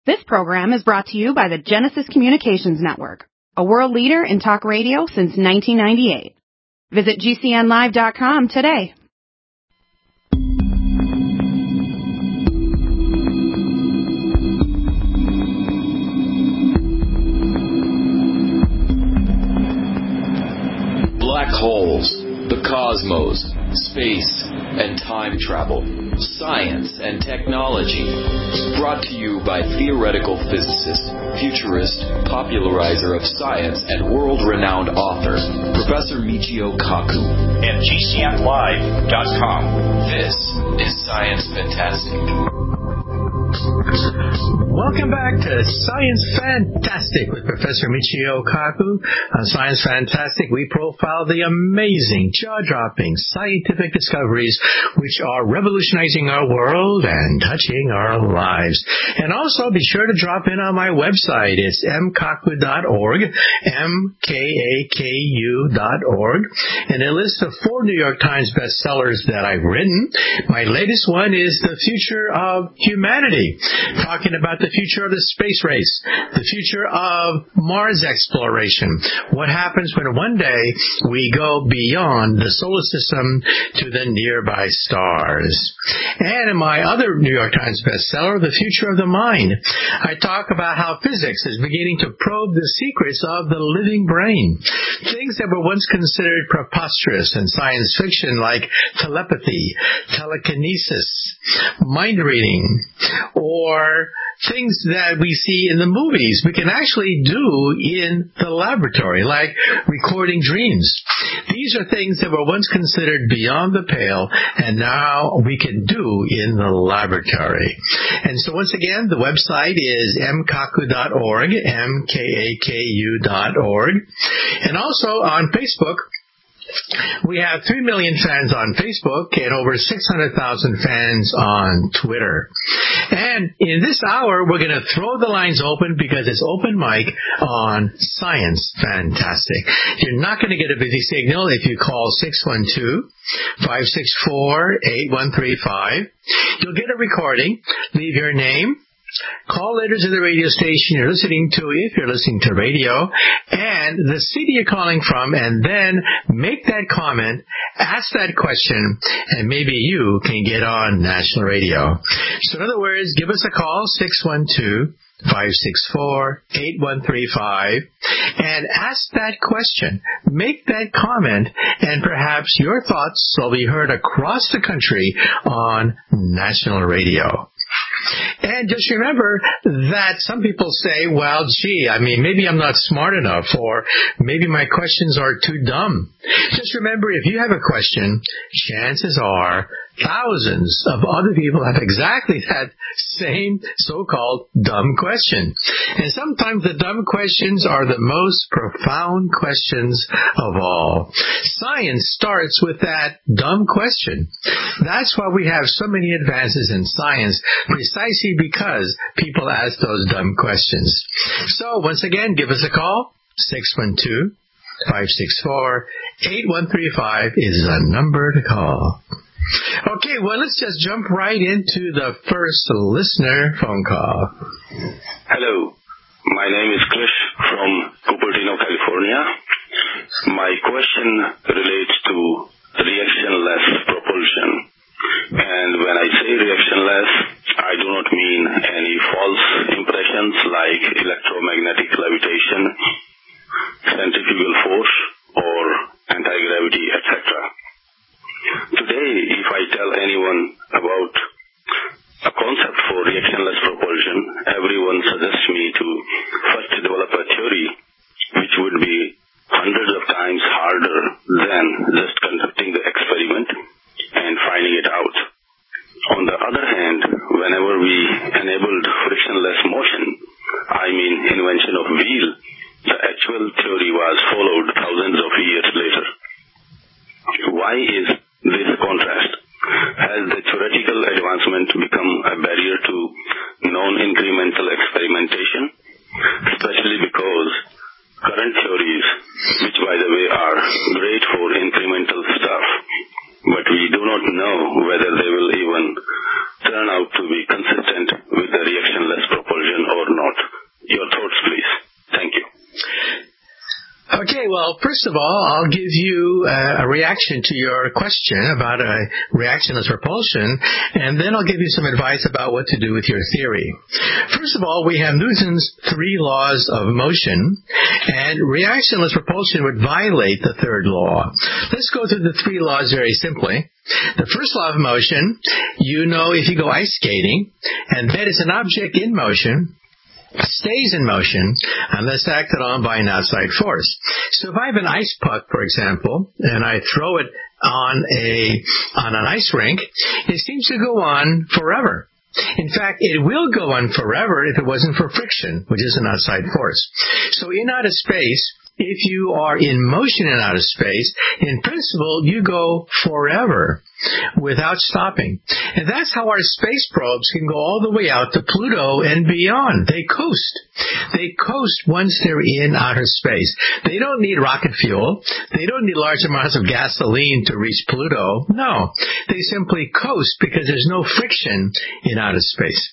This program is brought to you by the Genesis Communications Network, a world leader in talk radio since 1998. Visit GCNlive.com today. Black holes, the cosmos, space, and time travel, science and technology. Brought to you by theoretical physicist, futurist, popularizer of science, and world-renowned author, Professor Michio Kaku. At GCNlive.com. This is Science Fantastic. Welcome back to Science Fantastic with Professor Michio Kaku. On Science Fantastic, we profile the amazing, jaw-dropping scientific discoveries which are revolutionizing our world and touching our lives. And also, be sure to drop in on my website. It's mkaku.org, mkaku.org. And a list of 4 New York Times bestsellers that I've written. My latest one is The Future of Humanity, talking about the future of the space race, the future of Mars exploration, what happens when one day we go beyond the solar system to the nearby stars. And in my other New York Times bestseller, The Future of the Mind, I talk about how physics is beginning to probe the secrets of the living brain. Things that were once considered preposterous in science fiction, like telepathy, telekinesis, mind reading, or things that we see in the movies, we can actually do in the laboratory, like recording dreams. These are things that were once considered beyond the pale, and now we can do in the laboratory. And so once again, the website is mkaku.org, mkaku.org. And also on Facebook, we have 3 million fans on Facebook and over 600,000 fans on Twitter. And in this hour, we're going to throw the lines open because it's open mic on Science Fantastic. You're not going to get a busy signal if you call 612-564-8135. You'll get a recording. Leave your name, call letters to the radio station you're listening to, if you're listening to radio, and the city you're calling from, and then make that comment, ask that question, and maybe you can get on national radio. So in other words, give us a call, 612-564-8135, and ask that question, make that comment, and perhaps your thoughts will be heard across the country on national radio. And just remember that some people say, well, gee, maybe I'm not smart enough, or maybe my questions are too dumb. Just remember, if you have a question, chances are thousands of other people have exactly that same so-called dumb question. And sometimes the dumb questions are the most profound questions of all. Science starts with that dumb question. That's why we have so many advances in science, precisely because people ask those dumb questions. So once again, give us a call, 612-564-8135 is the number to call. Okay, well, let's just jump right into the first listener phone call. Hello, my name is Krish from Cupertino, California. My question relates to reactionless propulsion. And when I say reactionless, I do not mean any false impressions like electromagnetic levitation, centrifugal force, or anti-gravity, etc. Today, if I tell anyone about a concept for reactionless propulsion, everyone suggests me to first develop a theory which would be hundreds of times harder than just conducting the experiment and finding it out. On the other hand, whenever we enabled frictionless motion, invention of wheel, the actual theory was followed thousands of years later. Why is this contrast? Has the theoretical advancement become a barrier to non-incremental experimentation? Especially because current theories, which by the way are great for incremental stuff, but we do not know whether they will even turn out to be consistent with the reactionless propulsion or Okay, well, first of all, I'll give you a reaction to your question about a reactionless propulsion, and then I'll give you some advice about what to do with your theory. First of all, we have Newton's 3 laws of motion, and reactionless propulsion would violate the third law. Let's go through the 3 laws very simply. The first law of motion, you know if you go ice skating, and that is an object in motion, stays in motion unless acted on by an outside force. So if I have an ice puck, for example, and I throw it on an ice rink, it seems to go on forever. In fact, it will go on forever if it wasn't for friction, which is an outside force. So in outer space, if you are in motion in outer space, in principle, you go forever without stopping. And that's how our space probes can go all the way out to Pluto and beyond. They coast. They coast once they're in outer space. They don't need rocket fuel. They don't need large amounts of gasoline to reach Pluto. No. They simply coast because there's no friction in outer space.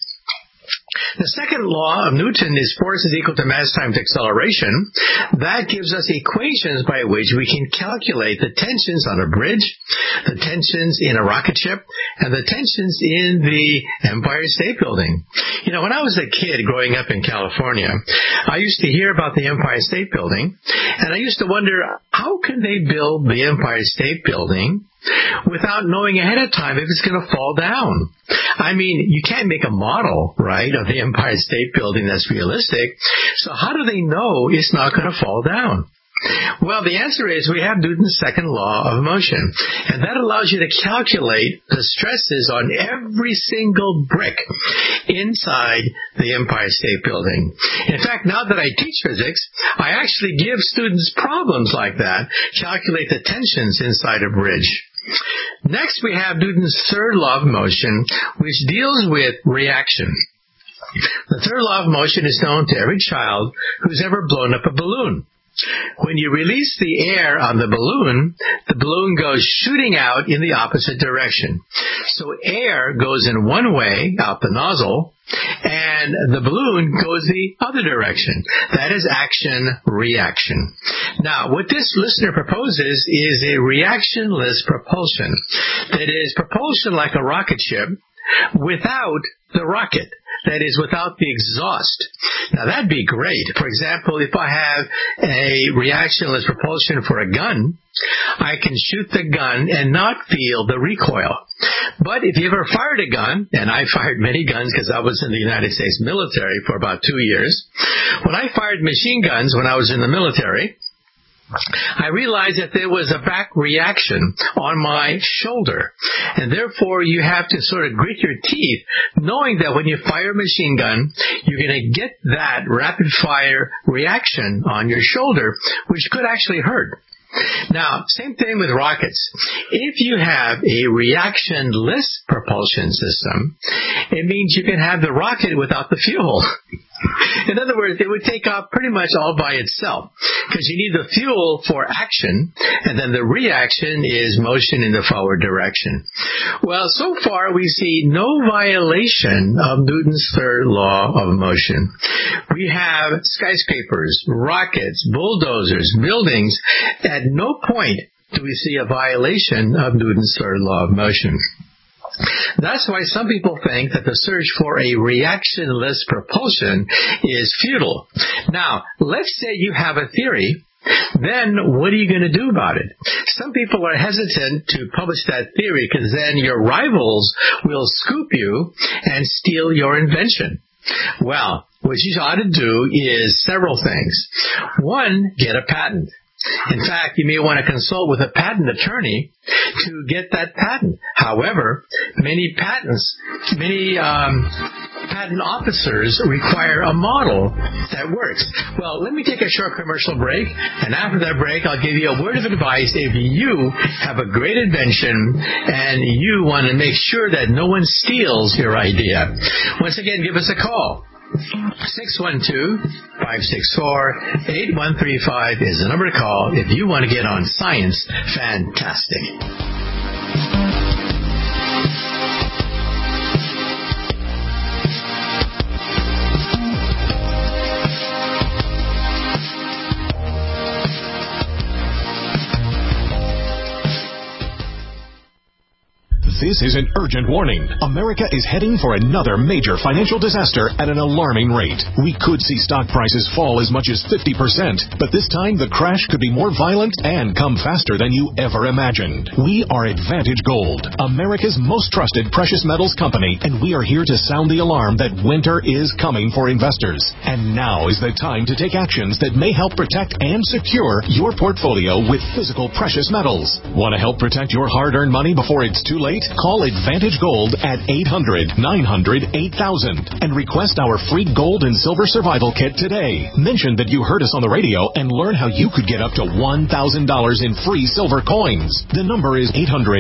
The second law of Newton is force is equal to mass times acceleration. That gives us equations by which we can calculate the tensions on a bridge, the tensions in a rocket ship, and the tensions in the Empire State Building. You know, when I was a kid growing up in California, I used to hear about the Empire State Building, and I used to wonder, how can they build the Empire State Building without knowing ahead of time if it's going to fall down? I mean, you can't make a model, right, of the Empire State Building that's realistic. So how do they know it's not going to fall down? Well, the answer is we have Newton's second law of motion, and that allows you to calculate the stresses on every single brick inside the Empire State Building. In fact, now that I teach physics, I actually give students problems like that, calculate the tensions inside a bridge. Next, we have Newton's third law of motion, which deals with reaction. The third law of motion is known to every child who's ever blown up a balloon. When you release the air on the balloon goes shooting out in the opposite direction. So air goes in one way, out the nozzle, and the balloon goes the other direction. That is action-reaction. Now, what this listener proposes is a reactionless propulsion. That is, propulsion like a rocket ship without the rocket. That is, without the exhaust. Now, that'd be great. For example, if I have a reactionless propulsion for a gun, I can shoot the gun and not feel the recoil. But if you ever fired a gun, and I fired many guns because I was in the United States military for about 2 years, when I fired machine guns when I was in the military, I realized that there was a back reaction on my shoulder. And therefore, you have to sort of grit your teeth, knowing that when you fire a machine gun, you're going to get that rapid-fire reaction on your shoulder, which could actually hurt. Now, same thing with rockets. If you have a reactionless propulsion system, it means you can have the rocket without the fuel. In other words, it would take off pretty much all by itself because you need the fuel for action, and then the reaction is motion in the forward direction. Well, so far we see no violation of Newton's third law of motion. We have skyscrapers, rockets, bulldozers, buildings. At no point do we see a violation of Newton's third law of motion. That's why some people think that the search for a reactionless propulsion is futile. Now, let's say you have a theory. Then what are you going to do about it? Some people are hesitant to publish that theory because then your rivals will scoop you and steal your invention. Well, what you ought to do is several things. One, get a patent. In fact, you may want to consult with a patent attorney to get that patent. However, many patent officers require a model that works. Well, let me take a short commercial break, and after that break, I'll give you a word of advice if you have a great invention and you want to make sure that no one steals your idea. Once again, give us a call. 612-564-8135 is the number to call if you want to get on Science Fantastic. This is an urgent warning. America is heading for another major financial disaster at an alarming rate. We could see stock prices fall as much as 50%, but this time the crash could be more violent and come faster than you ever imagined. We are Advantage Gold, America's most trusted precious metals company, and we are here to sound the alarm that winter is coming for investors. And now is the time to take actions that may help protect and secure your portfolio with physical precious metals. Want to help protect your hard-earned money before it's too late? Call Advantage Gold at 800-900-8000 and request our free gold and silver survival kit today. Mention that you heard us on the radio and learn how you could get up to $1,000 in free silver coins. The number is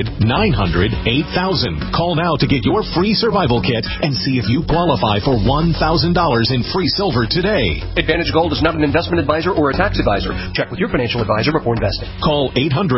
800-900-8000. Call now to get your free survival kit and see if you qualify for $1,000 in free silver today. Advantage Gold is not an investment advisor or a tax advisor. Check with your financial advisor before investing. Call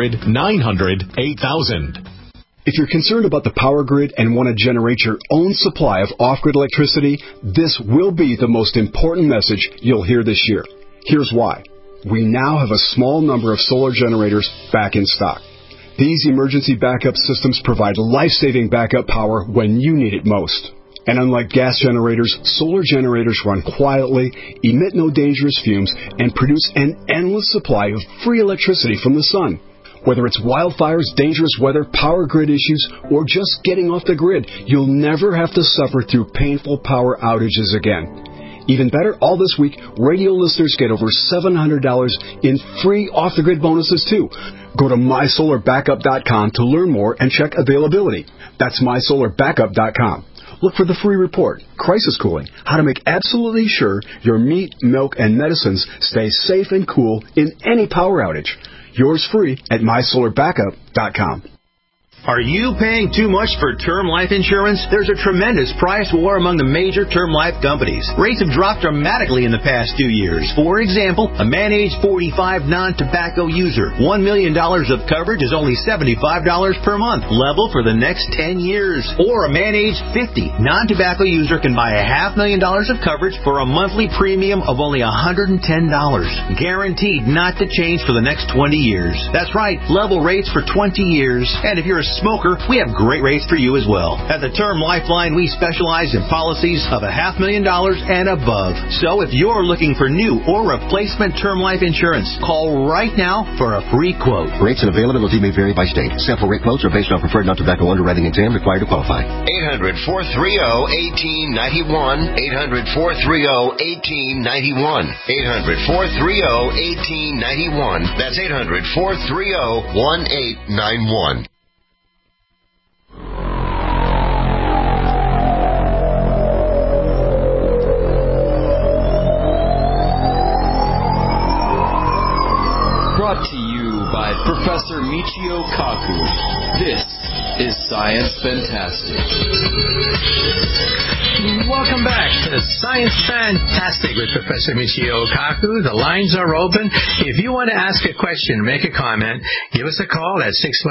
800-900-8000. If you're concerned about the power grid and want to generate your own supply of off-grid electricity, this will be the most important message you'll hear this year. Here's why. We now have a small number of solar generators back in stock. These emergency backup systems provide life-saving backup power when you need it most. And unlike gas generators, solar generators run quietly, emit no dangerous fumes, and produce an endless supply of free electricity from the sun. Whether it's wildfires, dangerous weather, power grid issues, or just getting off the grid, you'll never have to suffer through painful power outages again. Even better, all this week, radio listeners get over $700 in free off-the-grid bonuses, too. Go to MySolarBackup.com to learn more and check availability. That's MySolarBackup.com. Look for the free report, Crisis Cooling, how to make absolutely sure your meat, milk, and medicines stay safe and cool in any power outage. Yours free at MySolarBackup.com. Are you paying too much for term life insurance? There's a tremendous price war among the major term life companies. Rates have dropped dramatically in the past 2 years. For example, a man age 45 non-tobacco user, $1 million of coverage is only $75 per month, level for the next 10 years. Or a man age 50 non-tobacco user can buy $500,000 of coverage for a monthly premium of only $110, guaranteed not to change for the next 20 years. That's right, level rates for 20 years. And if you're a smoker, we have great rates for you as well. At the Term Lifeline, we specialize in policies of $500,000 and above. So if you're looking for new or replacement term life insurance, call right now for a free quote. Rates and availability may vary by state. Sample rate quotes are based on preferred non-tobacco underwriting exam required to qualify. 800-430-1891. 800-430-1891. 800-430-1891. That's 800-430-1891. Brought to you by Professor Michio Kaku. This is Science Fantastic. Welcome back to Science Fantastic with Professor Michio Kaku. The lines are open. If you want to ask a question, make a comment, give us a call at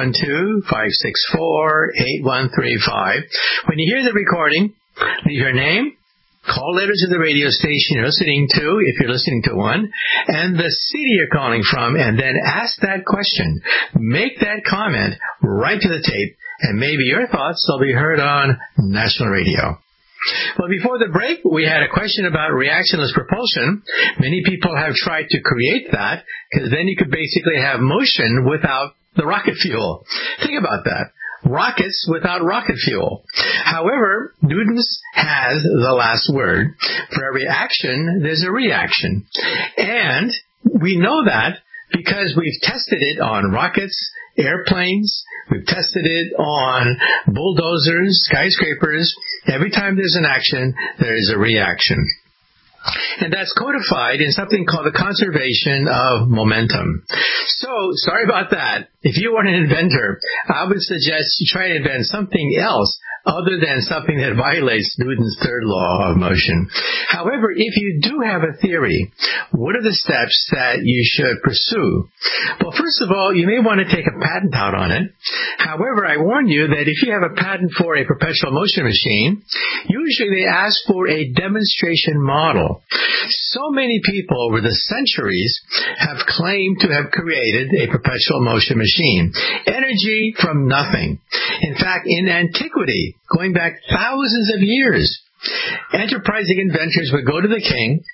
612-564-8135. When you hear the recording, leave your name, call letters to the radio station you're listening to, if you're listening to one, and the city you're calling from, and then ask that question. Make that comment right to the tape, and maybe your thoughts will be heard on national radio. Well, before the break, we had a question about reactionless propulsion. Many people have tried to create that, because then you could basically have motion without the rocket fuel. Think about that. Rockets without rocket fuel. However, Newton's has the last word. For every action, there's a reaction. And we know that because we've tested it on rockets, airplanes, we've tested it on bulldozers, skyscrapers. Every time there's an action, there is a reaction. And that's codified in something called the conservation of momentum. So, sorry about that. If you are an inventor, I would suggest you try to invent something else other than something that violates Newton's third law of motion. However, if you do have a theory, what are the steps that you should pursue? Well, first of all, you may want to take a patent out on it. However, I warn you that if you have a patent for a perpetual motion machine, usually they ask for a demonstration model. So many people over the centuries have claimed to have created a perpetual motion machine, energy from nothing. In fact, in antiquity, going back thousands of years, enterprising inventors would go to the king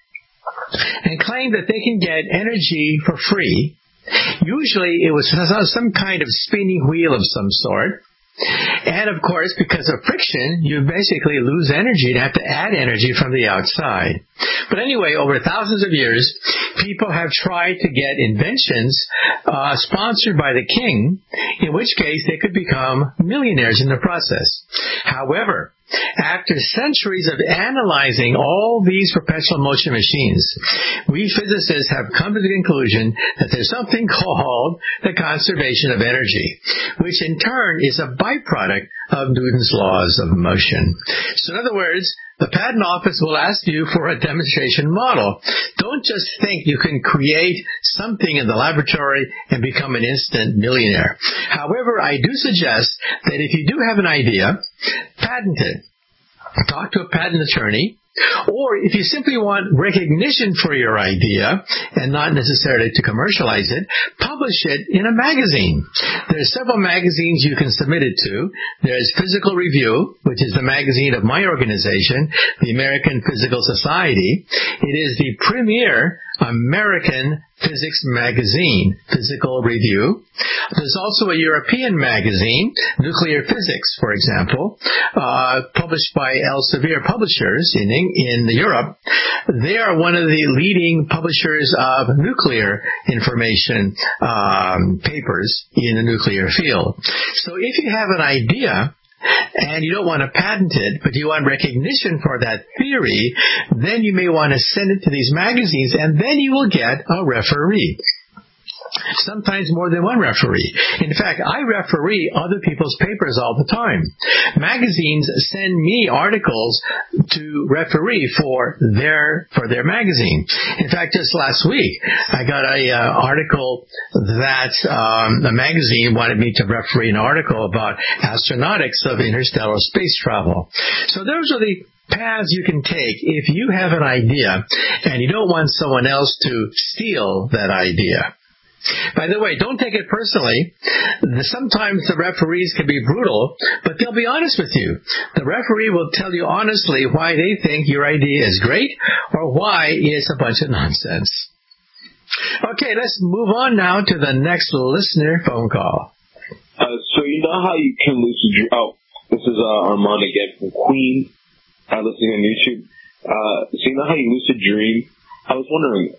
and claim that they can get energy for free. Usually it was some kind of spinning wheel of some sort. And of course, because of friction, you basically lose energy and have to add energy from the outside. But anyway, over thousands of years, people have tried to get inventions sponsored by the king, in which case they could become millionaires in the process. However, after centuries of analyzing all these perpetual motion machines, we physicists have come to the conclusion that there's something called the conservation of energy, which in turn is a byproduct of Newton's laws of motion. So in other words, the patent office will ask you for a demonstration model. Don't just think you can create something in the laboratory and become an instant millionaire. However, I do suggest that if you do have an idea, patent it. Talk to a patent attorney. Or if you simply want recognition for your idea and not necessarily to commercialize it, publish it in a magazine. There's several magazines you can submit it to. There's Physical Review, which is the magazine of my organization, the American Physical Society. It is the premier American physics magazine, Physical Review. There's also a European magazine, Nuclear Physics, for example, published by Elsevier Publishers in Europe. They are one of the leading publishers of nuclear information papers in the nuclear field. So if you have an idea and you don't want to patent it, but you want recognition for that theory, then you may want to send it to these magazines, and then you will get a referee. Sometimes more than one referee. In fact, I referee other people's papers all the time. Magazines send me articles to referee for their magazine. In fact, just last week, I got a article that a magazine wanted me to referee an article about astronautics of interstellar space travel. So those are the paths you can take if you have an idea and you don't want someone else to steal that idea. By the way, don't take it personally. Sometimes the referees can be brutal, but they'll be honest with you. The referee will tell you honestly why they think your idea is great or why it's a bunch of nonsense. Okay, let's move on now to the next listener phone call. So you know how you can lucid dream? Oh, this is Armand again from Queen, listening on YouTube. So you know how you lucid dream? I was wondering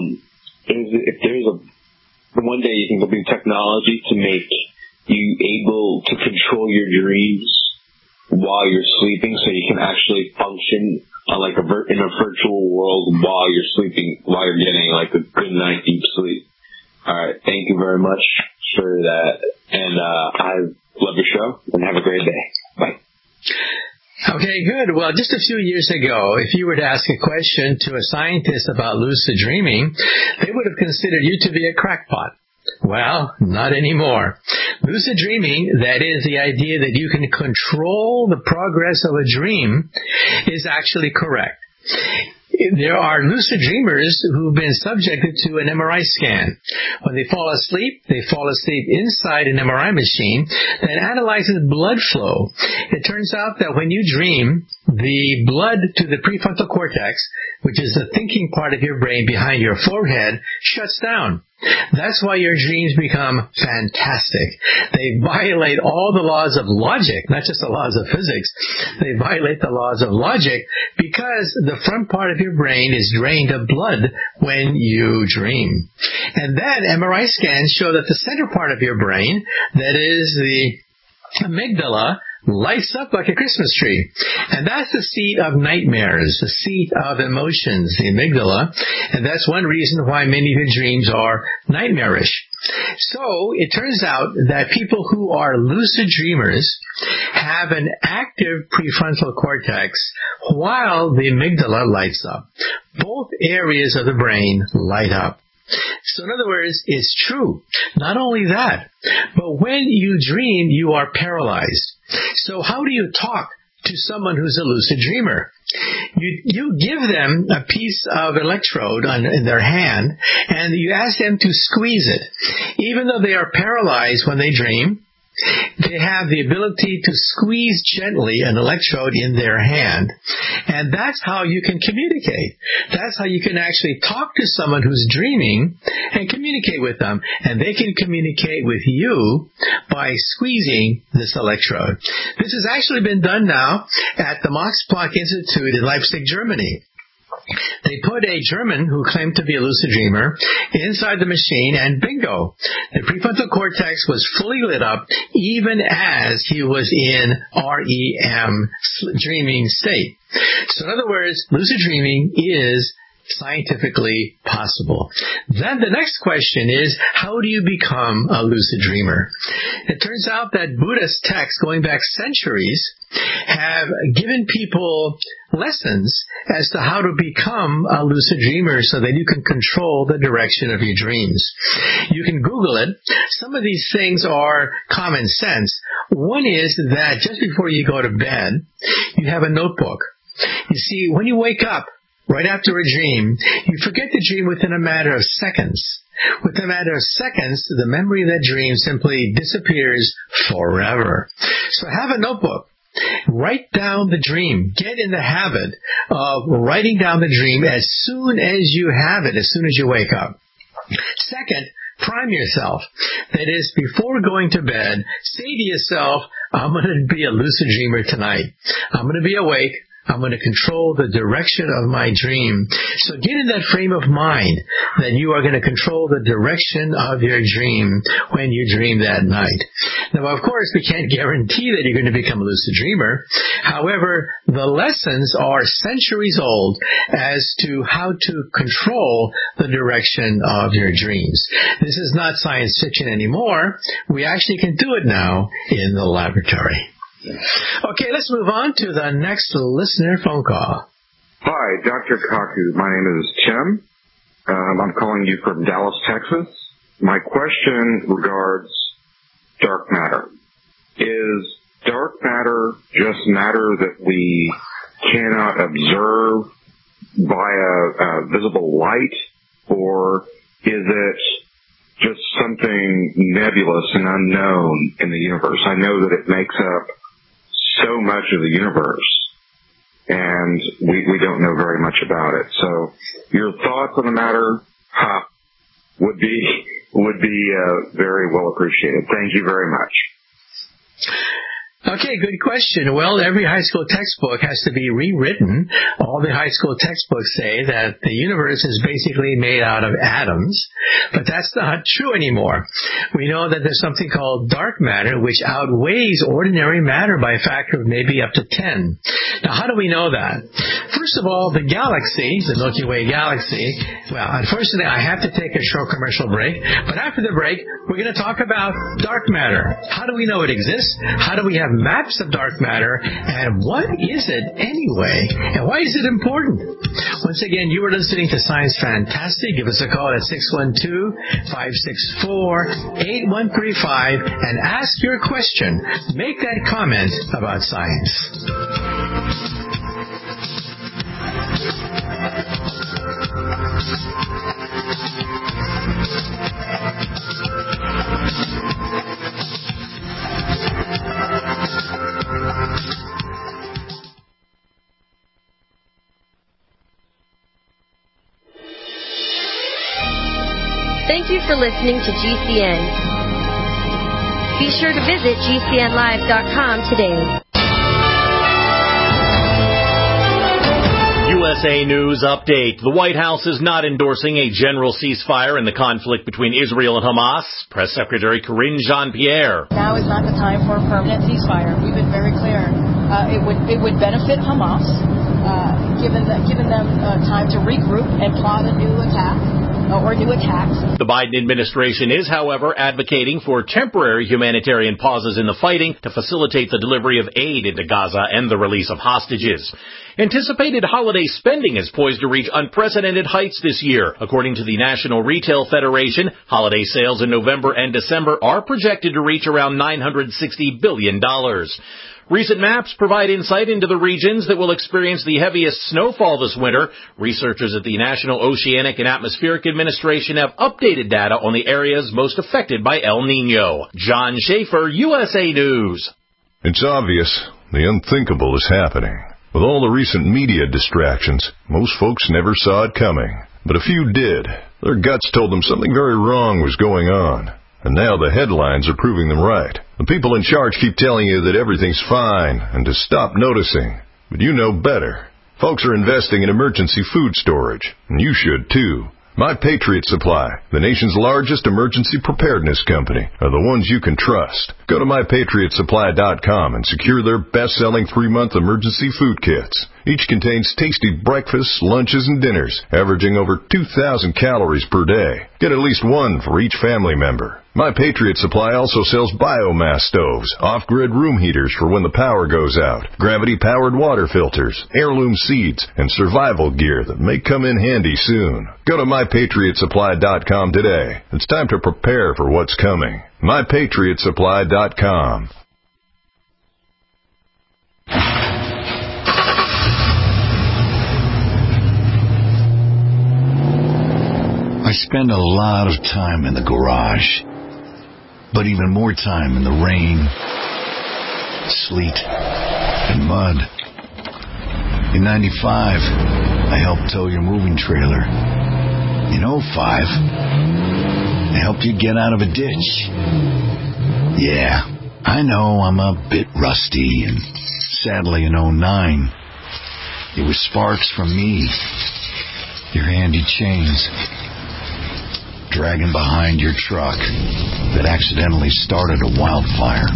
if there's one day you think there'll be technology to make you able to control your dreams while you're sleeping, so you can actually function like in a virtual world while you're sleeping, while you're getting like a good night deep sleep. All right, thank you very much for that, and I love your show, and have a great day. Bye. Okay, good. Well, just a few years ago, if you were to ask a question to a scientist about lucid dreaming, they would have considered you to be a crackpot. Well, not anymore. Lucid dreaming, that is the idea that you can control the progress of a dream, is actually correct. There are lucid dreamers who've been subjected to an MRI scan. When they fall asleep inside an MRI machine that analyzes blood flow. It turns out that when you dream, the blood to the prefrontal cortex, which is the thinking part of your brain behind your forehead, shuts down. That's why your dreams become fantastic. They violate all the laws of logic, not just the laws of physics. They violate the laws of logic because the front part of your brain is drained of blood when you dream. And then MRI scans show that the center part of your brain, that is the amygdala, lights up like a Christmas tree. And that's the seat of nightmares, the seat of emotions, the amygdala. And that's one reason why many of your dreams are nightmarish. So it turns out that people who are lucid dreamers have an active prefrontal cortex while the amygdala lights up. Both areas of the brain light up. So in other words, it's true. Not only that, but when you dream, you are paralyzed. So how do you talk to someone who's a lucid dreamer. You give them a piece of electrode in their hand, and you ask them to squeeze it. Even though they are paralyzed when they dream, they have the ability to squeeze gently an electrode in their hand. And that's how you can communicate. That's how you can actually talk to someone who's dreaming and communicate with them. And they can communicate with you by squeezing this electrode. This has actually been done now at the Max Planck Institute in Leipzig, Germany. They put a German who claimed to be a lucid dreamer inside the machine, and bingo, the prefrontal cortex was fully lit up even as he was in REM dreaming state. So in other words, lucid dreaming is scientifically possible. Then the next question is, how do you become a lucid dreamer? It turns out that Buddhist texts going back centuries have given people lessons as to how to become a lucid dreamer so that you can control the direction of your dreams. You can Google it. Some of these things are common sense. One is that just before you go to bed, you have a notebook. You see, when you wake up, right after a dream, you forget the dream within a matter of seconds. Within a matter of seconds, the memory of that dream simply disappears forever. So have a notebook. Write down the dream. Get in the habit of writing down the dream as soon as you have it, as soon as you wake up. Second, prime yourself. That is, before going to bed, say to yourself, I'm going to be a lucid dreamer tonight. I'm going to be awake. I'm going to control the direction of my dream. So get in that frame of mind that you are going to control the direction of your dream when you dream that night. Now, of course, we can't guarantee that you're going to become a lucid dreamer. However, the lessons are centuries old as to how to control the direction of your dreams. This is not science fiction anymore. We actually can do it now in the laboratory. Okay, let's move on to the next listener phone call. Hi, Dr. Kaku. My name is Tim. I'm calling you from Dallas, Texas. My question regards dark matter. Is dark matter just matter that we cannot observe via visible light, or is it just something nebulous and unknown in the universe? I know that it makes up so much of the universe, and we don't know very much about it. So your thoughts on the matter would be very well appreciated. Thank you very much. Okay, good question. Well, every high school textbook has to be rewritten. All the high school textbooks say that the universe is basically made out of atoms, but that's not true anymore. We know that there's something called dark matter, which outweighs ordinary matter by a factor of maybe up to 10. Now, how do we know that? First of all, the galaxy, the Milky Way galaxy, well, unfortunately, I have to take a short commercial break, but after the break, we're going to talk about dark matter. How do we know it exists? How do we have maps of dark matter, and what is it anyway, and why is it important? Once again, you are listening to Science Fantastic. Give us a call at 612-564-8135 and ask your question. Make that comment about science. Thank you for listening to GCN. Be sure to visit GCNlive.com today. USA News Update. The White House is not endorsing a general ceasefire in the conflict between Israel and Hamas. Press Secretary Karine Jean-Pierre. Now is not the time for a permanent ceasefire. We've been very clear. It would benefit Hamas, given them time to regroup and plot a new attack. Or new attacks. The Biden administration is, however, advocating for temporary humanitarian pauses in the fighting to facilitate the delivery of aid into Gaza and the release of hostages. Anticipated holiday spending is poised to reach unprecedented heights this year. According to the National Retail Federation, holiday sales in November and December are projected to reach around $960 billion. Recent maps provide insight into the regions that will experience the heaviest snowfall this winter. Researchers at the National Oceanic and Atmospheric Administration have updated data on the areas most affected by El Nino. John Schaefer, USA News. It's obvious. The unthinkable is happening. With all the recent media distractions, most folks never saw it coming. But a few did. Their guts told them something very wrong was going on. And now the headlines are proving them right. The people in charge keep telling you that everything's fine and to stop noticing. But you know better. Folks are investing in emergency food storage, and you should too. My Patriot Supply, the nation's largest emergency preparedness company, are the ones you can trust. Go to MyPatriotSupply.com and secure their best-selling 3-month emergency food kits. Each contains tasty breakfasts, lunches, and dinners, averaging over 2,000 calories per day. Get at least one for each family member. My Patriot Supply also sells biomass stoves, off-grid room heaters for when the power goes out, gravity-powered water filters, heirloom seeds, and survival gear that may come in handy soon. Go to MyPatriotSupply.com today. It's time to prepare for what's coming. MyPatriotSupply.com. I spend a lot of time in the garage, but even more time in the rain, sleet, and mud. In 95, I helped tow your moving trailer. In 05, I helped you get out of a ditch. Yeah, I know I'm a bit rusty, and sadly in 09, it was sparks from me, your handy chains, dragging behind your truck that accidentally started a wildfire.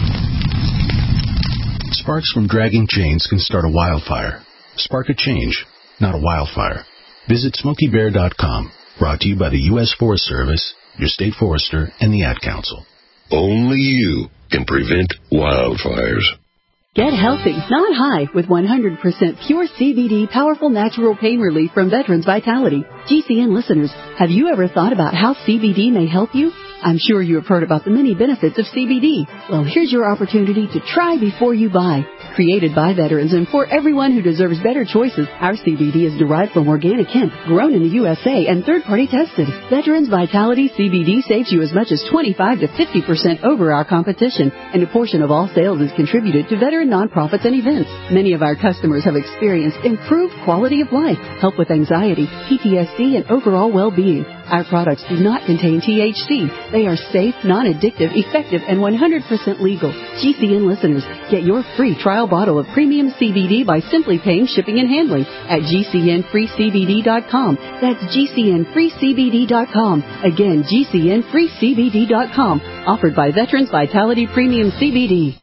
Sparks from dragging chains can start a wildfire. Spark a change, not a wildfire. Visit SmokeyBear.com. Brought to you by the U.S. Forest Service, your state forester, and the Ad Council. Only you can prevent wildfires. Get healthy, not high, with 100% pure CBD powerful natural pain relief from Veterans Vitality. GCN listeners, have you ever thought about how CBD may help you? I'm sure you have heard about the many benefits of CBD. Well, here's your opportunity to try before you buy. Created by veterans and for everyone who deserves better choices, our CBD is derived from organic hemp, grown in the USA, and third-party tested. Veterans Vitality CBD saves you as much as 25 to 50% over our competition, and a portion of all sales is contributed to veteran nonprofits and events. Many of our customers have experienced improved quality of life, help with anxiety, PTSD, and overall well-being. Our products do not contain THC. They are safe, non-addictive, effective, and 100% legal. GCN listeners, get your free trial bottle of premium CBD by simply paying shipping and handling at GCNFreeCBD.com. That's GCNFreeCBD.com. Again, GCNFreeCBD.com. Offered by Veterans Vitality Premium CBD.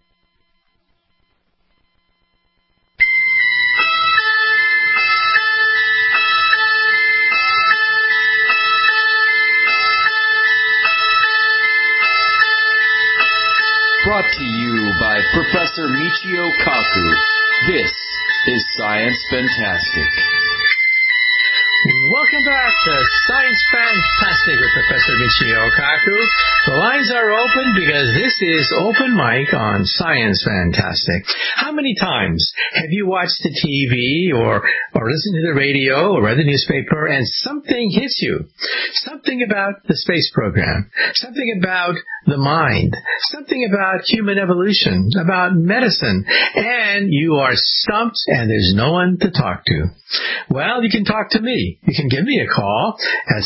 Brought to you by Professor Michio Kaku. This is Science Fantastic. Welcome back to Science Fantastic with Professor Michio Kaku. The lines are open because this is Open Mic on Science Fantastic. How many times have you watched the TV or listened to the radio or read the newspaper and something hits you? Something about the space program, something about the mind, something about human evolution, about medicine, and you are stumped and there's no one to talk to. Well, you can talk to me. You can give me a call at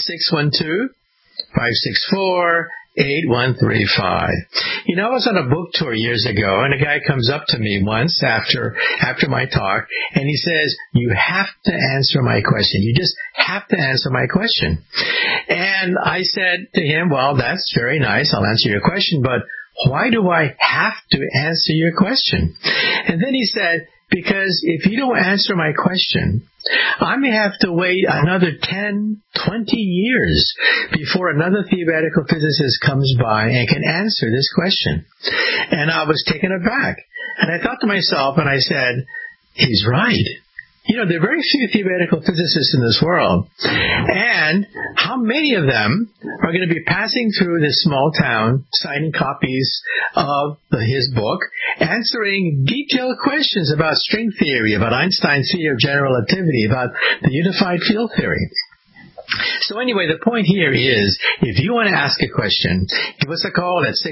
612-564-8135. You know, I was on a book tour years ago, and a guy comes up to me once after my talk, and he says, you have to answer my question. You just have to answer my question. And I said to him, well, that's very nice. I'll answer your question, but why do I have to answer your question? And then he said, because if you don't answer my question, I may have to wait another 10, 20 years before another theoretical physicist comes by and can answer this question. And I was taken aback. And I thought to myself, and I said, he's right. there are very few theoretical physicists in this world. And how many of them are going to be passing through this small town, signing copies of his book, answering detailed questions about string theory, about Einstein's theory of general relativity, about the unified field theory? So anyway, the point here is, if you want to ask a question, give us a call at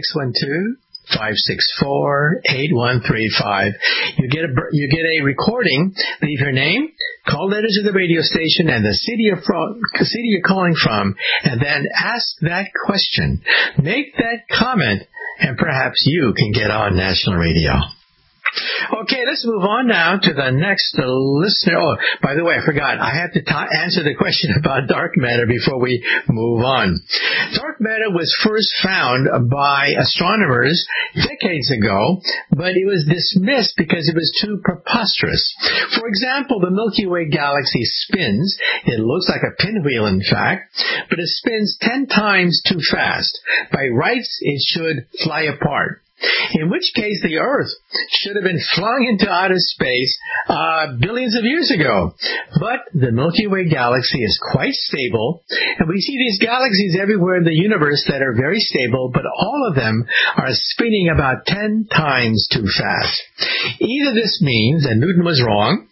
612-564-8135. You get a recording. Leave your name, call letters to the radio station, and the city you're calling from, and then ask that question. Make that comment, and perhaps you can get on national radio. Okay, let's move on now to the next listener. Oh, by the way, I forgot. I have to answer the question about dark matter before we move on. Dark matter was first found by astronomers decades ago, but it was dismissed because it was too preposterous. For example, the Milky Way galaxy spins. It looks like a pinwheel, in fact, but it spins 10 times too fast. By rights, it should fly apart. In which case the Earth should have been flung into outer space billions of years ago. But the Milky Way galaxy is quite stable, and we see these galaxies everywhere in the universe that are very stable, but all of them are spinning about 10 times too fast. Either this means that Newton was wrong,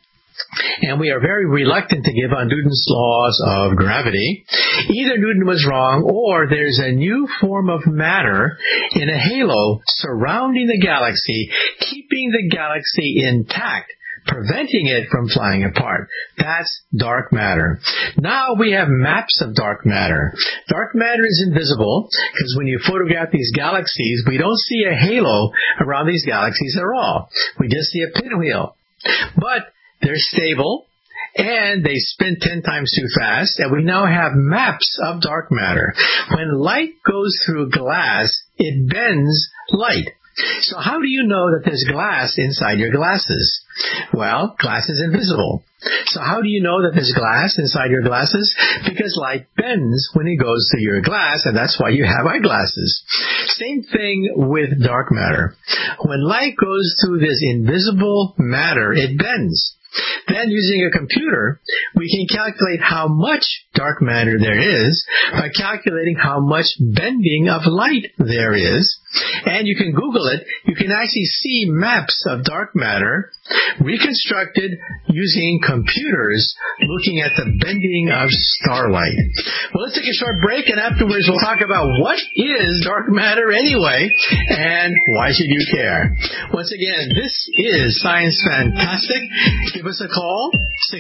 and we are very reluctant to give on Newton's laws of gravity. Either Newton was wrong, or there's a new form of matter in a halo surrounding the galaxy, keeping the galaxy intact, preventing it from flying apart. That's dark matter. Now we have maps of dark matter. Dark matter is invisible because when you photograph these galaxies, we don't see a halo around these galaxies at all. We just see a pinwheel. But they're stable, and they spin 10 times too fast, and we now have maps of dark matter. When light goes through glass, it bends light. So how do you know that there's glass inside your glasses? Well, glass is invisible. So how do you know that there's glass inside your glasses? Because light bends when it goes through your glass, and that's why you have eyeglasses. Same thing with dark matter. When light goes through this invisible matter, it bends. Then, using a computer, we can calculate how much dark matter there is by calculating how much bending of light there is. And you can Google it. You can actually see maps of dark matter reconstructed using computers looking at the bending of starlight. Well, let's take a short break, and afterwards we'll talk about what is dark matter anyway, and why should you care? Once again, this is Science Fantastic. Give us a call,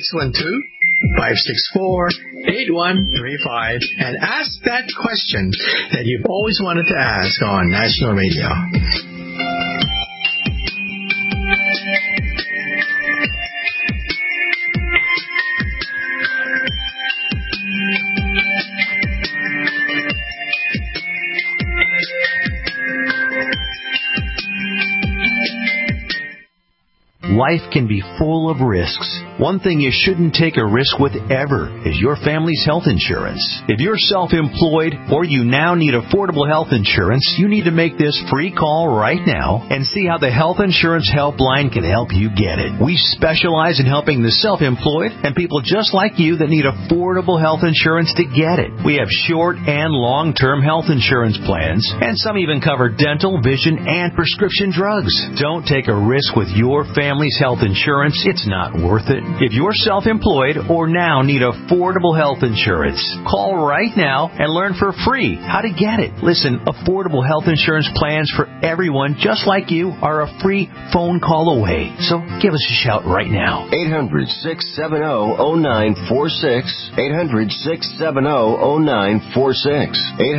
612-564-8135, and ask that question that you've always wanted to ask on national radio. Life can be full of risks. One thing you shouldn't take a risk with ever is your family's health insurance. If you're self-employed or you now need affordable health insurance, you need to make this free call right now and see how the Health Insurance Helpline can help you get it. We specialize in helping the self-employed and people just like you that need affordable health insurance to get it. We have short and long-term health insurance plans, and some even cover dental, vision, and prescription drugs. Don't take a risk with your family's health insurance. It's not worth it. If you're self-employed or now need affordable health insurance, call right now and learn for free how to get it. Listen, affordable health insurance plans for everyone just like you are a free phone call away. So give us a shout right now. 800-670-0946. 800-670-0946.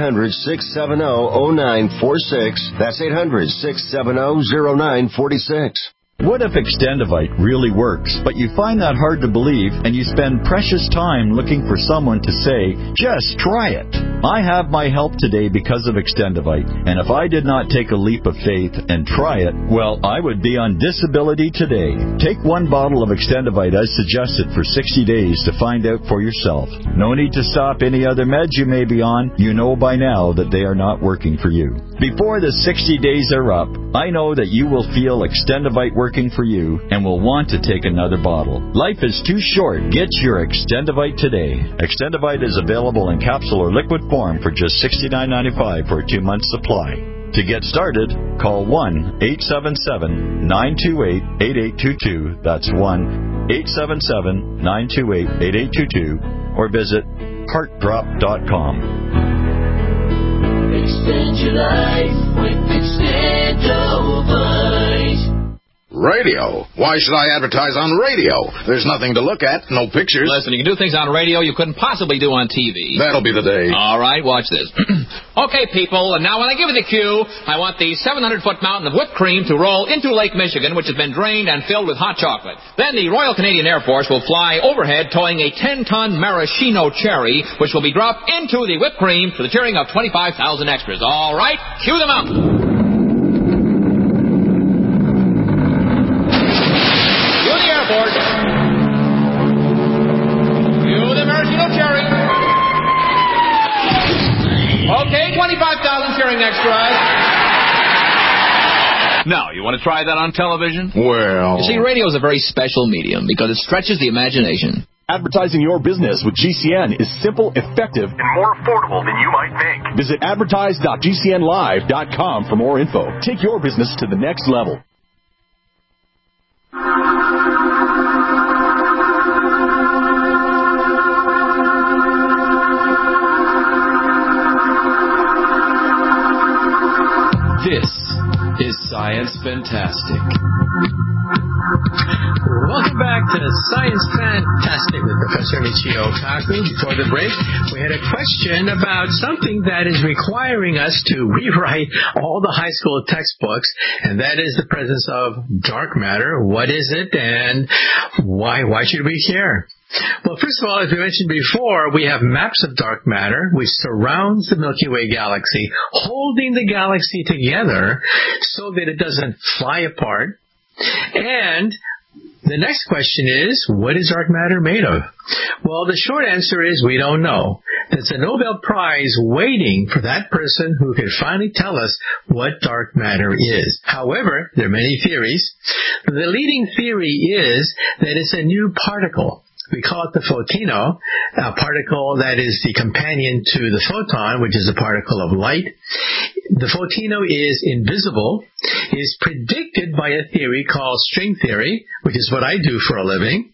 800-670-0946. That's 800-670-0946. What if Extendivite really works, but you find that hard to believe and you spend precious time looking for someone to say, just try it? I have my help today because of Extendivite, and if I did not take a leap of faith and try it, well, I would be on disability today. Take one bottle of Extendivite as suggested for 60 days to find out for yourself. No need to stop any other meds you may be on. You know by now that they are not working for you. Before the 60 days are up, I know that you will feel Extendivite working for you and will want to take another bottle. Life is too short. Get your Extendivite today. Extendivite is available in capsule or liquid form for just $69.95 for a 2-month supply. To get started, call 1-877-928-8822. That's 1-877-928-8822. Or visit heartdrop.com. Extend your life with Extendivite. Radio? Why should I advertise on radio? There's nothing to look at, no pictures. Listen, you can do things on radio you couldn't possibly do on TV. That'll be the day. All right, watch this. Okay, people, and now when I give you the cue, I want the 700-foot mountain of whipped cream to roll into Lake Michigan, which has been drained and filled with hot chocolate. Then the Royal Canadian Air Force will fly overhead towing a 10-ton maraschino cherry, which will be dropped into the whipped cream to the cheering of 25,000 extras. All right, cue the mountain. Okay, 25,000 cheering extras. Now, you want to try that on television? Well... You see, radio is a very special medium because it stretches the imagination. Advertising your business with GCN is simple, effective, and more affordable than you might think. Visit advertise.gcnlive.com for more info. Take your business to the next level. This is Science Fantastic. Welcome back to Science Fantastic with Professor Michio Kaku. Before the break, we had a question about something that is requiring us to rewrite all the high school textbooks, and that is the presence of dark matter. What is it, and why should we care? Well, first of all, as we mentioned before, we have maps of dark matter which surrounds the Milky Way galaxy, holding the galaxy together so that it doesn't fly apart. And the next question is, what is dark matter made of? Well, the short answer is we don't know. There's a Nobel Prize waiting for that person who can finally tell us what dark matter is. However, there are many theories. The leading theory is that it's a new particle. We call it the photino, a particle that is the companion to the photon, which is a particle of light. The photino is invisible. It is predicted by a theory called string theory, which is what I do for a living.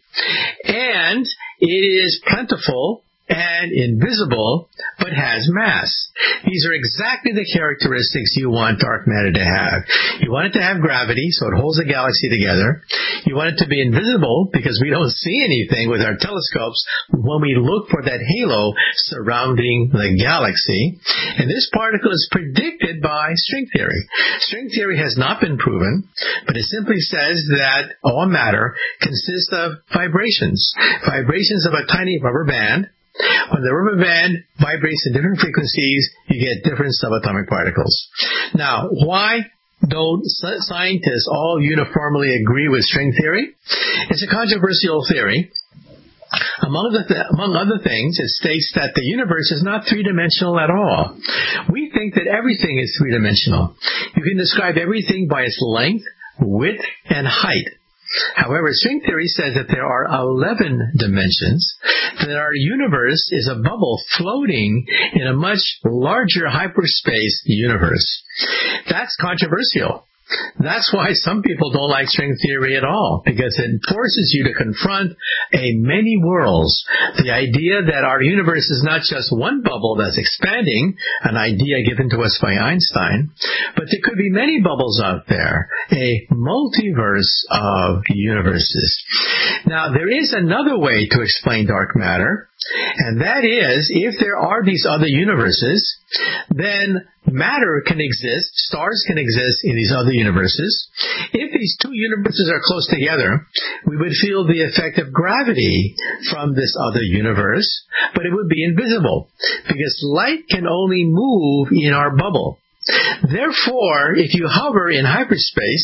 And it is plentiful and invisible, but has mass. These are exactly the characteristics you want dark matter to have. You want it to have gravity, so it holds the galaxy together. You want it to be invisible, because we don't see anything with our telescopes when we look for that halo surrounding the galaxy. And this particle is predicted by string theory. String theory has not been proven, but it simply says that all matter consists of vibrations. Vibrations of a tiny rubber band. When the rubber band vibrates at different frequencies, you get different subatomic particles. Now, why don't scientists all uniformly agree with string theory? It's a controversial theory. Among other things, it states that the universe is not three-dimensional at all. We think that everything is three-dimensional. You can describe everything by its length, width, and height. However, string theory says that there are 11 dimensions, that our universe is a bubble floating in a much larger hyperspace universe. That's controversial. That's why some people don't like string theory at all, because it forces you to confront a many worlds. The idea that our universe is not just one bubble that's expanding, an idea given to us by Einstein, but there could be many bubbles out there, a multiverse of universes. Now, there is another way to explain dark matter, and that is, if there are these other universes, then matter can exist, stars can exist in these other universes. If these two universes are close together, we would feel the effect of gravity from this other universe, but it would be invisible, because light can only move in our bubble. Therefore, if you hover in hyperspace,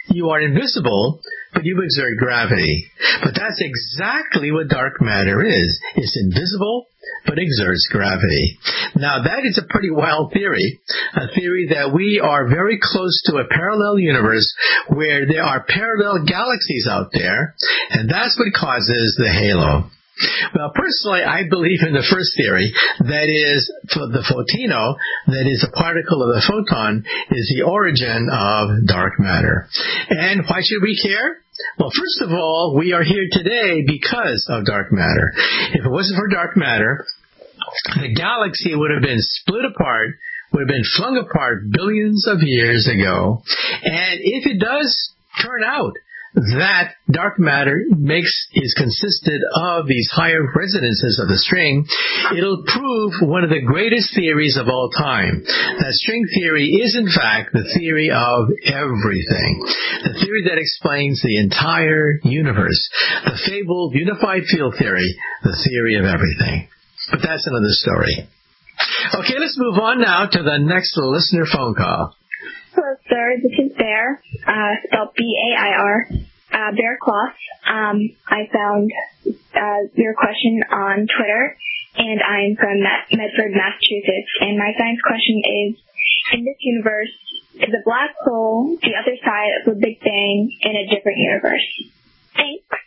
You are invisible, but you exert gravity. But that's exactly what dark matter is. It's invisible, but exerts gravity. Now, that is a pretty wild theory, a theory that we are very close to a parallel universe where there are parallel galaxies out there, and that's what causes the halo. Well, personally, I believe in the first theory, that is, the photino, that is a particle of a photon, is the origin of dark matter. And why should we care? Well, first of all, we are here today because of dark matter. If it wasn't for dark matter, the galaxy would have been split apart, would have been flung apart billions of years ago. And if it does turn out that dark matter is consisted of these higher resonances of the string, it'll prove one of the greatest theories of all time. That string theory is, in fact, the theory of everything. The theory that explains the entire universe. The fabled unified field theory, the theory of everything. But that's another story. Okay, let's move on now to the next listener phone call. Hello, sir. This is Bear, spelled B-A-I-R, Bear Cloth. I found your question on Twitter, and I'm from Medford, Massachusetts. And my science question is, in this universe, is a black hole the other side of the Big Bang in a different universe? Thanks.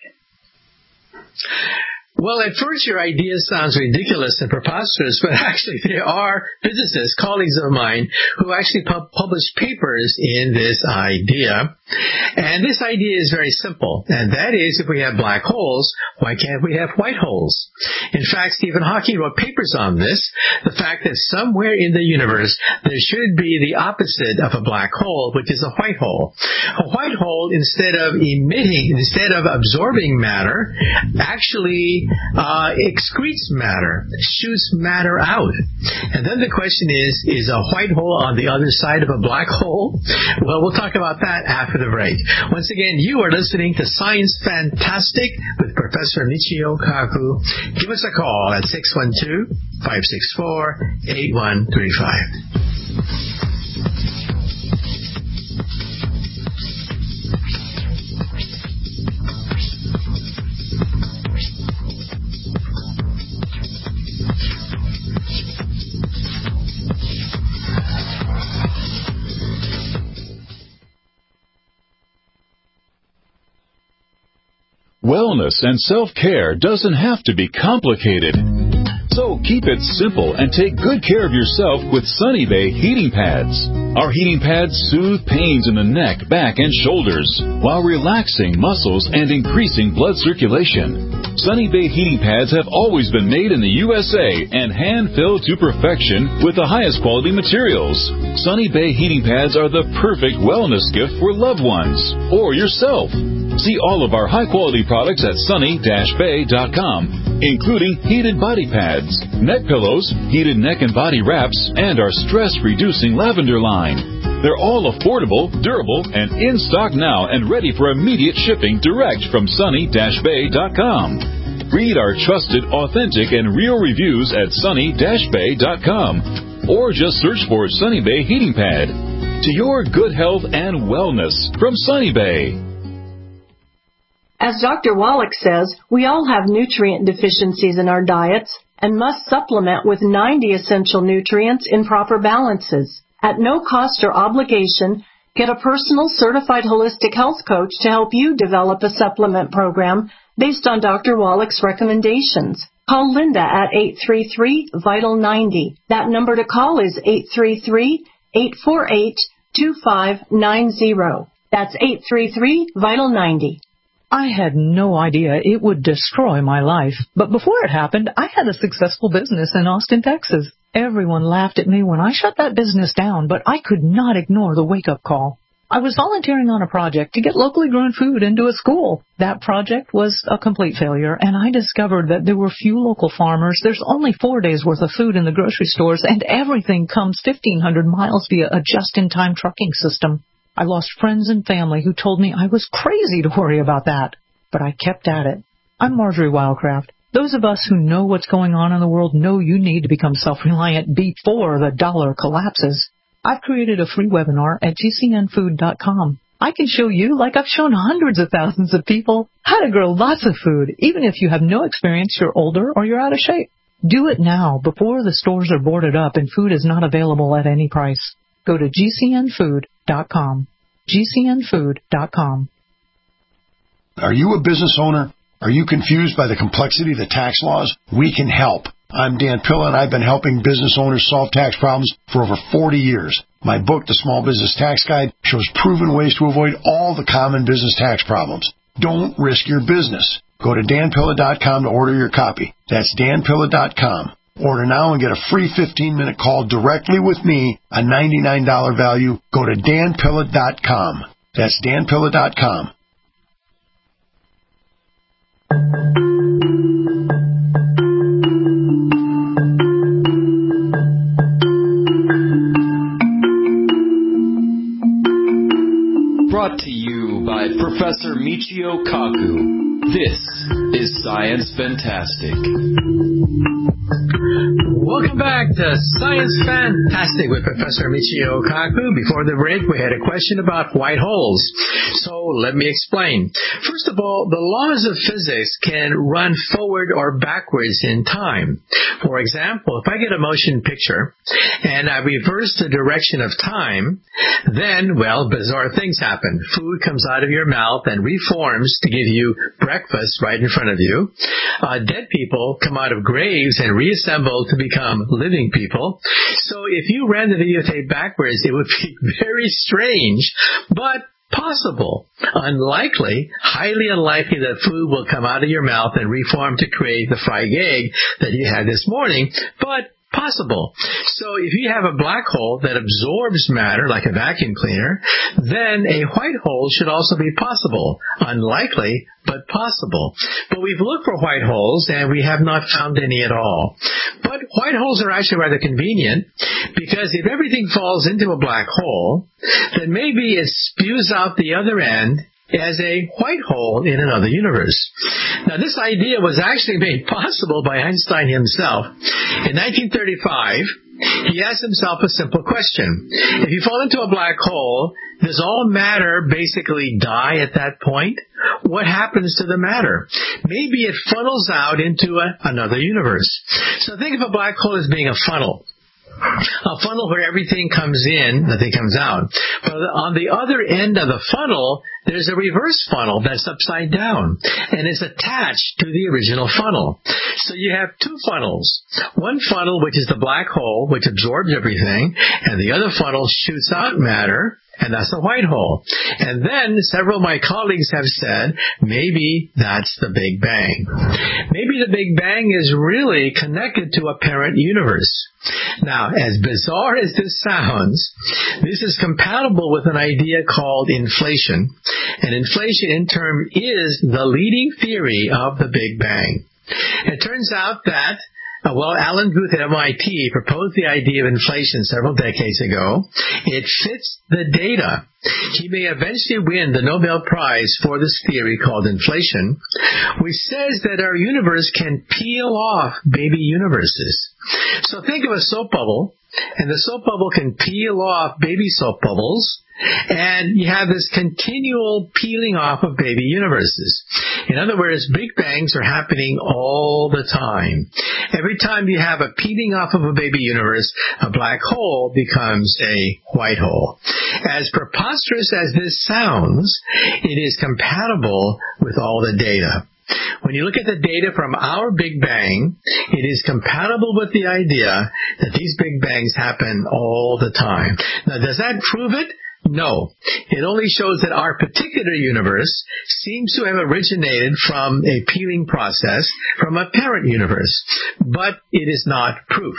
Well, at first your idea sounds ridiculous and preposterous, but actually there are physicists, colleagues of mine, who actually publish papers in this idea. And this idea is very simple, and that is, if we have black holes, why can't we have white holes? In fact, Stephen Hawking wrote papers on this, the fact that somewhere in the universe there should be the opposite of a black hole, which is a white hole. A white hole, instead of absorbing matter, actually excretes matter, shoots matter out. And then the question is a white hole on the other side of a black hole? Well, we'll talk about that after the break. Once again, you are listening to Science Fantastic with Professor Michio Kaku. Give us a call at 612-564-8135. Wellness and self-care doesn't have to be complicated. So keep it simple and take good care of yourself with Sunny Bay heating pads. Our heating pads soothe pains in the neck, back, and shoulders while relaxing muscles and increasing blood circulation. Sunny Bay heating pads have always been made in the USA and hand-filled to perfection with the highest quality materials. Sunny Bay heating pads are the perfect wellness gift for loved ones or yourself. See all of our high-quality products at sunny-bay.com, including heated body pads, neck pillows, heated neck and body wraps, and our stress-reducing lavender line. They're all affordable, durable, and in stock now and ready for immediate shipping direct from sunny-bay.com. Read our trusted, authentic, and real reviews at sunny-bay.com, or just search for Sunny Bay Heating Pad. To your good health and wellness from Sunny Bay. As Dr. Wallach says, we all have nutrient deficiencies in our diets and must supplement with 90 essential nutrients in proper balances. At no cost or obligation, get a personal certified holistic health coach to help you develop a supplement program based on Dr. Wallach's recommendations. Call Linda at 833-VITAL-90. That number to call is 833-848-2590. That's 833-VITAL-90. I had no idea it would destroy my life. But before it happened, I had a successful business in Austin, Texas. Everyone laughed at me when I shut that business down, but I could not ignore the wake-up call. I was volunteering on a project to get locally grown food into a school. That project was a complete failure, and I discovered that there were few local farmers. There's only 4 days' worth of food in the grocery stores, and everything comes 1,500 miles via a just-in-time trucking system. I lost friends and family who told me I was crazy to worry about that, but I kept at it. I'm Marjorie Wildcraft. Those of us who know what's going on in the world know you need to become self-reliant before the dollar collapses. I've created a free webinar at gcnfood.com. I can show you, like I've shown hundreds of thousands of people, how to grow lots of food, even if you have no experience, you're older, or you're out of shape. Do it now, before the stores are boarded up and food is not available at any price. Go to GCNfood.com. GCNfood.com. Are you a business owner? Are you confused by the complexity of the tax laws? We can help. I'm Dan Pilla, and I've been helping business owners solve tax problems for over 40 years. My book, The Small Business Tax Guide, shows proven ways to avoid all the common business tax problems. Don't risk your business. Go to danpilla.com to order your copy. That's danpilla.com. Order now and get a free 15-minute call directly with me, a $99 value. Go to danpilla.com. That's danpilla.com. Brought to you by Professor Michio Kaku. This is Science Fantastic. Welcome back to Science Fantastic with Professor Michio Kaku. Before the break, we had a question about white holes. So let me explain. First of all, the laws of physics can run forward or backwards in time. For example, if I get a motion picture and I reverse the direction of time, then, well, bizarre things happen. Food comes out of your mouth and reforms to give you breakfast right in front of you. Dead people come out of graves and reassemble to become living people. So if you ran the videotape backwards, it would be very strange, but possible. Unlikely, highly unlikely that food will come out of your mouth and reform to create the fried egg that you had this morning, but possible. So if you have a black hole that absorbs matter like a vacuum cleaner, then a white hole should also be possible. Unlikely, but possible. But we've looked for white holes and we have not found any at all. But white holes are actually rather convenient because if everything falls into a black hole, then maybe it spews out the other end as a white hole in another universe. Now, this idea was actually made possible by Einstein himself. In 1935, he asked himself a simple question. If you fall into a black hole, does all matter basically die at that point? What happens to the matter? Maybe it funnels out into another universe. So think of a black hole as being a funnel. A funnel where everything comes in, nothing comes out. But on the other end of the funnel, there's a reverse funnel that's upside down, and it's attached to the original funnel. So you have two funnels. One funnel, which is the black hole, which absorbs everything, and the other funnel shoots out matter, and that's a white hole. And then several of my colleagues have said, maybe that's the Big Bang. Maybe the Big Bang is really connected to a parent universe. Now, as bizarre as this sounds, this is compatible with an idea called inflation. And inflation, in turn, is the leading theory of the Big Bang. It turns out that Alan Guth at MIT proposed the idea of inflation several decades ago. It fits the data. He may eventually win the Nobel Prize for this theory called inflation, which says that our universe can peel off baby universes. So think of a soap bubble, and the soap bubble can peel off baby soap bubbles, and you have this continual peeling off of baby universes. In other words, Big Bangs are happening all the time. Every time you have a peeling off of a baby universe, a black hole becomes a white hole. As preposterous as this sounds, it is compatible with all the data. When you look at the data from our Big Bang, it is compatible with the idea that these Big Bangs happen all the time. Now, does that prove it? No. It only shows that our particular universe seems to have originated from a peeling process from a parent universe, but it is not proof.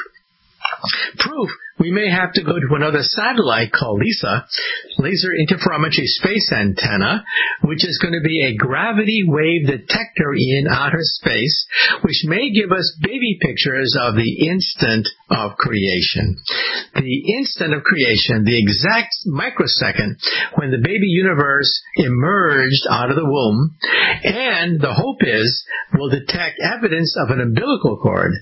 Proof, we may have to go to another satellite called LISA, Laser Interferometry Space Antenna, which is going to be a gravity wave detector in outer space, which may give us baby pictures of the instant of creation. The instant of creation, the exact microsecond when the baby universe emerged out of the womb, and the hope is we'll detect evidence of an umbilical cord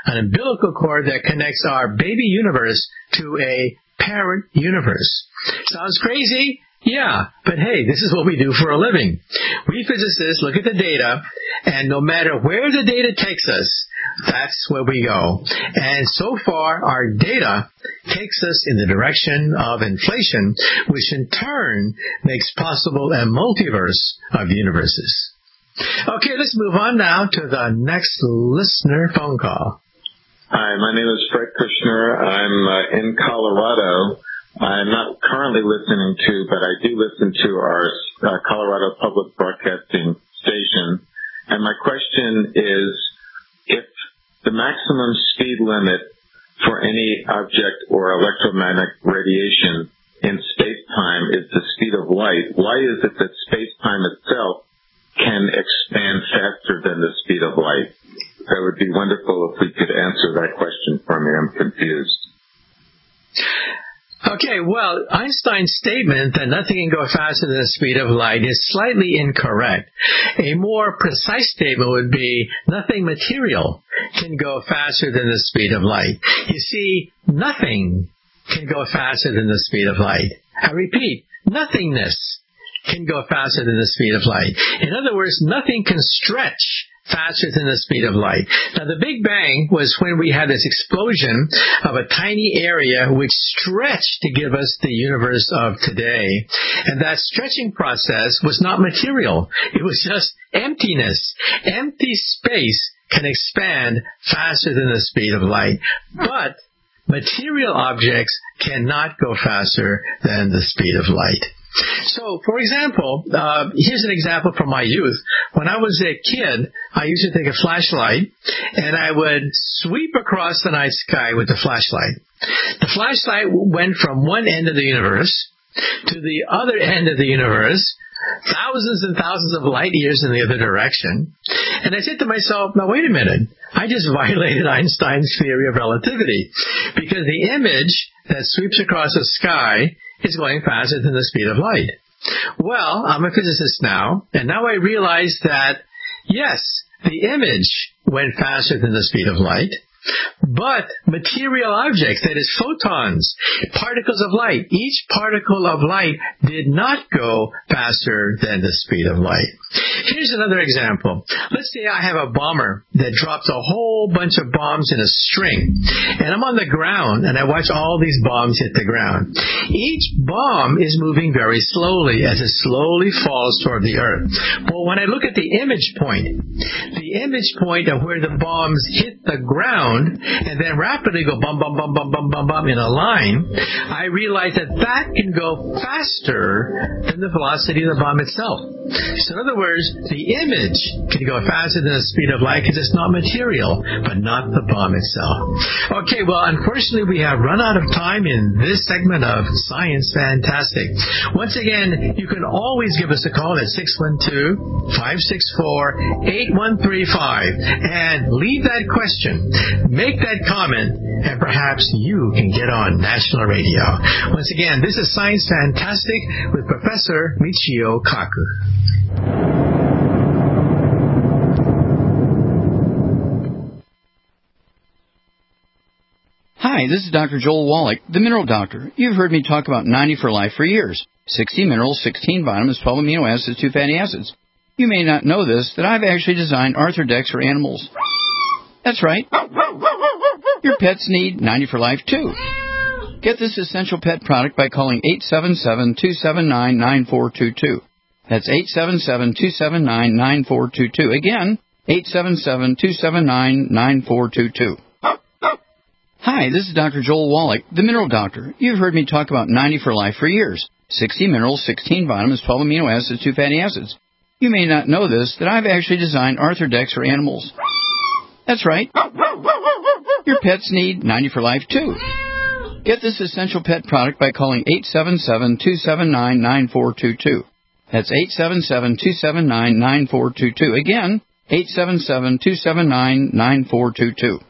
that connects our baby universe to a parent universe. Sounds crazy? Yeah, but hey, this is what we do for a living. We physicists look at the data, and no matter where the data takes us, that's where we go. And so far, our data takes us in the direction of inflation, which in turn makes possible a multiverse of universes. Okay, let's move on now to the next listener phone call. Hi, my name is Fred Kushner. I'm in Colorado. I'm not currently listening to, but I do listen to our Colorado Public Broadcasting station. And my question is, if the maximum speed limit for any object or electromagnetic radiation in space-time is the speed of light, why is it that space-time itself can expand faster than the speed of light? That would be wonderful if we could answer that question for me. I'm confused. Okay, well, Einstein's statement that nothing can go faster than the speed of light is slightly incorrect. A more precise statement would be nothing material can go faster than the speed of light. You see, nothing can go faster than the speed of light. I repeat, nothingness can go faster than the speed of light. In other words, nothing can stretch faster than the speed of light. Now, the Big Bang was when we had this explosion of a tiny area which stretched to give us the universe of today. And that stretching process was not material. It was just emptiness. Empty space can expand faster than the speed of light. But material objects cannot go faster than the speed of light. So, for example, here's an example from my youth. When I was a kid, I used to take a flashlight, and I would sweep across the night sky with the flashlight. The flashlight went from one end of the universe to the other end of the universe, thousands and thousands of light years in the other direction. And I said to myself, now wait a minute, I just violated Einstein's theory of relativity, because the image that sweeps across the sky is going faster than the speed of light. Well, I'm a physicist now, and now I realize that, yes, the image went faster than the speed of light, but material objects, that is photons, particles of light, each particle of light did not go faster than the speed of light. Here's another example. Let's say I have a bomber that drops a whole bunch of bombs in a string, and I'm on the ground, and I watch all these bombs hit the ground. Each bomb is moving very slowly as it slowly falls toward the earth. But when I look at the image point of where the bombs hit the ground, and then rapidly go bum, bum, bum, bum, bum, bum, bum in a line, I realize that can go faster than the velocity of the bomb itself. So in other words, the image can go faster than the speed of light because it's not material, but not the bomb itself. Okay, well, unfortunately, we have run out of time in this segment of Science Fantastic. Once again, you can always give us a call at 612-564-8135 and leave that question. Make that comment, and perhaps you can get on national radio. Once again, this is Science Fantastic with Professor Michio Kaku. Hi, this is Dr. Joel Wallach, the Mineral Doctor. You've heard me talk about 90 for Life for years. 60 minerals, 16 vitamins, 12 amino acids, 2 fatty acids. You may not know this, that I've actually designed Arthrodex for animals. That's right. Your pets need 90 for Life, too. Get this essential pet product by calling 877-279-9422. That's 877-279-9422. Again, 877-279-9422. Hi, this is Dr. Joel Wallach, the Mineral Doctor. You've heard me talk about 90 for Life for years. 60 minerals, 16 vitamins, 12 amino acids, 2 fatty acids. You may not know this, that I've actually designed Arthrodex for animals. That's right. Your pets need 90 for Life, too. Get this essential pet product by calling 877-279-9422. That's 877-279-9422. Again, 877-279-9422.